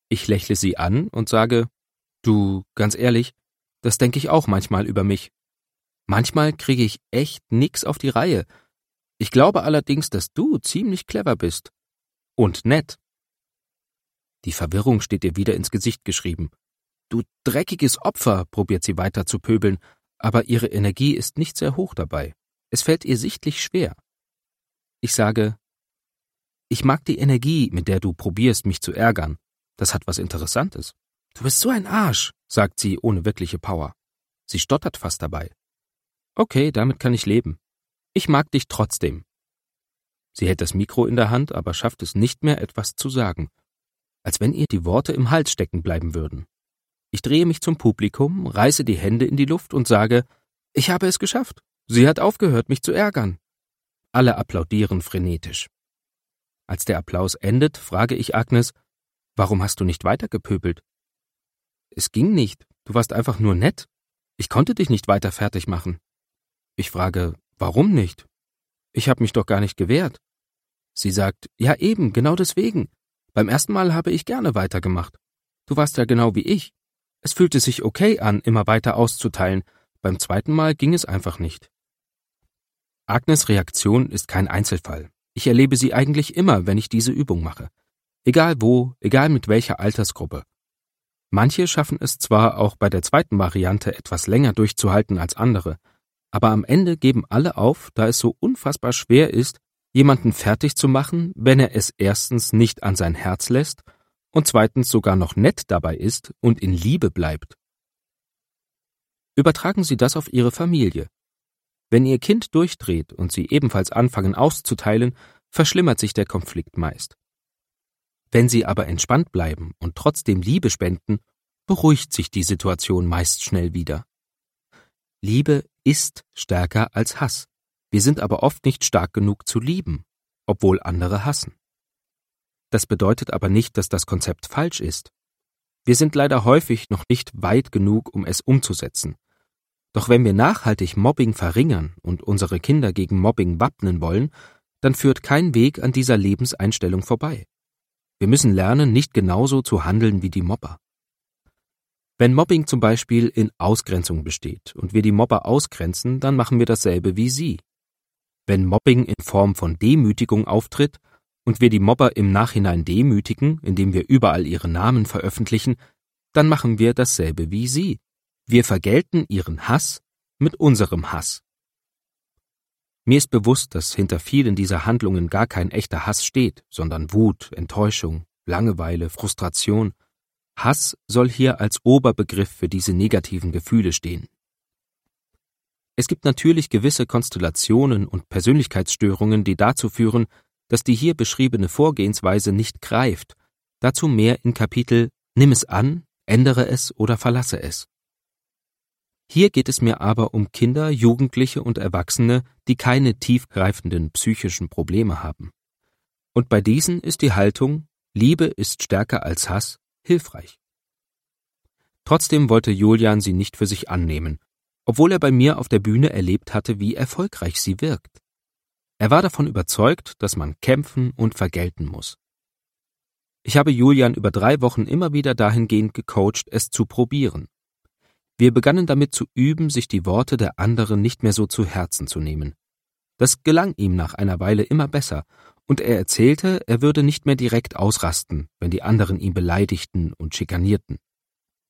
Ich lächle sie an und sage, du, ganz ehrlich, das denke ich auch manchmal über mich. Manchmal kriege ich echt nix auf die Reihe. Ich glaube allerdings, dass du ziemlich clever bist. Und nett. Die Verwirrung steht ihr wieder ins Gesicht geschrieben. Du dreckiges Opfer, probiert sie weiter zu pöbeln, aber ihre Energie ist nicht sehr hoch dabei. Es fällt ihr sichtlich schwer. Ich sage, ich mag die Energie, mit der du probierst, mich zu ärgern. Das hat was Interessantes. Du bist so ein Arsch, sagt sie ohne wirkliche Power. Sie stottert fast dabei. Okay, damit kann ich leben. Ich mag dich trotzdem. Sie hält das Mikro in der Hand, aber schafft es nicht mehr, etwas zu sagen. Als wenn ihr die Worte im Hals stecken bleiben würden. Ich drehe mich zum Publikum, reiße die Hände in die Luft und sage, ich habe es geschafft. Sie hat aufgehört, mich zu ärgern. Alle applaudieren frenetisch. Als der Applaus endet, frage ich Agnes, warum hast du nicht weitergepöbelt? Es ging nicht, du warst einfach nur nett. Ich konnte dich nicht weiter fertig machen. Ich frage, warum nicht? Ich habe mich doch gar nicht gewehrt. Sie sagt, ja eben, genau deswegen. Beim ersten Mal habe ich gerne weitergemacht. Du warst ja genau wie ich. Es fühlte sich okay an, immer weiter auszuteilen. Beim zweiten Mal ging es einfach nicht. Agnes' Reaktion ist kein Einzelfall. Ich erlebe sie eigentlich immer, wenn ich diese Übung mache. Egal wo, egal mit welcher Altersgruppe. Manche schaffen es zwar auch bei der zweiten Variante etwas länger durchzuhalten als andere, aber am Ende geben alle auf, da es so unfassbar schwer ist, jemanden fertig zu machen, wenn er es erstens nicht an sein Herz lässt und zweitens sogar noch nett dabei ist und in Liebe bleibt. Übertragen Sie das auf Ihre Familie. Wenn Ihr Kind durchdreht und Sie ebenfalls anfangen auszuteilen, verschlimmert sich der Konflikt meist. Wenn Sie aber entspannt bleiben und trotzdem Liebe spenden, beruhigt sich die Situation meist schnell wieder. Liebe ist stärker als Hass. Wir sind aber oft nicht stark genug zu lieben, obwohl andere hassen. Das bedeutet aber nicht, dass das Konzept falsch ist. Wir sind leider häufig noch nicht weit genug, um es umzusetzen. Doch wenn wir nachhaltig Mobbing verringern und unsere Kinder gegen Mobbing wappnen wollen, dann führt kein Weg an dieser Lebenseinstellung vorbei. Wir müssen lernen, nicht genauso zu handeln wie die Mobber. Wenn Mobbing zum Beispiel in Ausgrenzung besteht und wir die Mobber ausgrenzen, dann machen wir dasselbe wie sie. Wenn Mobbing in Form von Demütigung auftritt und wir die Mobber im Nachhinein demütigen, indem wir überall ihre Namen veröffentlichen, dann machen wir dasselbe wie sie. Wir vergelten ihren Hass mit unserem Hass. Mir ist bewusst, dass hinter vielen dieser Handlungen gar kein echter Hass steht, sondern Wut, Enttäuschung, Langeweile, Frustration. Hass soll hier als Oberbegriff für diese negativen Gefühle stehen. Es gibt natürlich gewisse Konstellationen und Persönlichkeitsstörungen, die dazu führen, dass die hier beschriebene Vorgehensweise nicht greift. Dazu mehr in Kapitel Nimm es an, ändere es oder verlasse es. Hier geht es mir aber um Kinder, Jugendliche und Erwachsene, die keine tiefgreifenden psychischen Probleme haben. Und bei diesen ist die Haltung, Liebe ist stärker als Hass, hilfreich. Trotzdem wollte Julian sie nicht für sich annehmen, obwohl er bei mir auf der Bühne erlebt hatte, wie erfolgreich sie wirkt. Er war davon überzeugt, dass man kämpfen und vergelten muss. Ich habe Julian über 3 Wochen immer wieder dahingehend gecoacht, es zu probieren. Wir begannen damit zu üben, sich die Worte der anderen nicht mehr so zu Herzen zu nehmen. Das gelang ihm nach einer Weile immer besser, und er erzählte, er würde nicht mehr direkt ausrasten, wenn die anderen ihn beleidigten und schikanierten.